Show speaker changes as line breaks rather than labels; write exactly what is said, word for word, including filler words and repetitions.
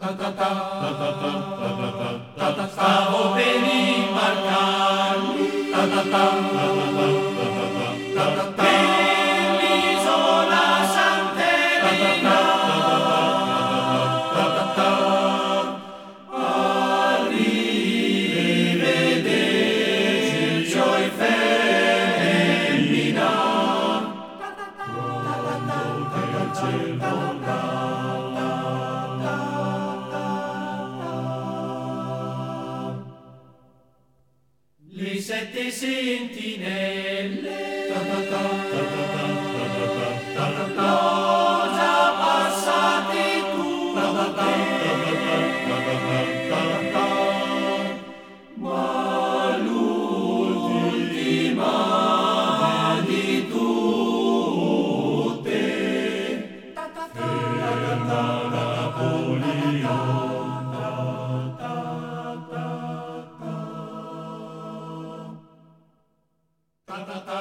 Stavo per imbarcarmi per l'isola Sant'Elena a rivederci oi femmina quando del cielo le sette sentinelle l'ho già passate tutte, ma l'ultima di tutte era Napoleone. Ta ta ta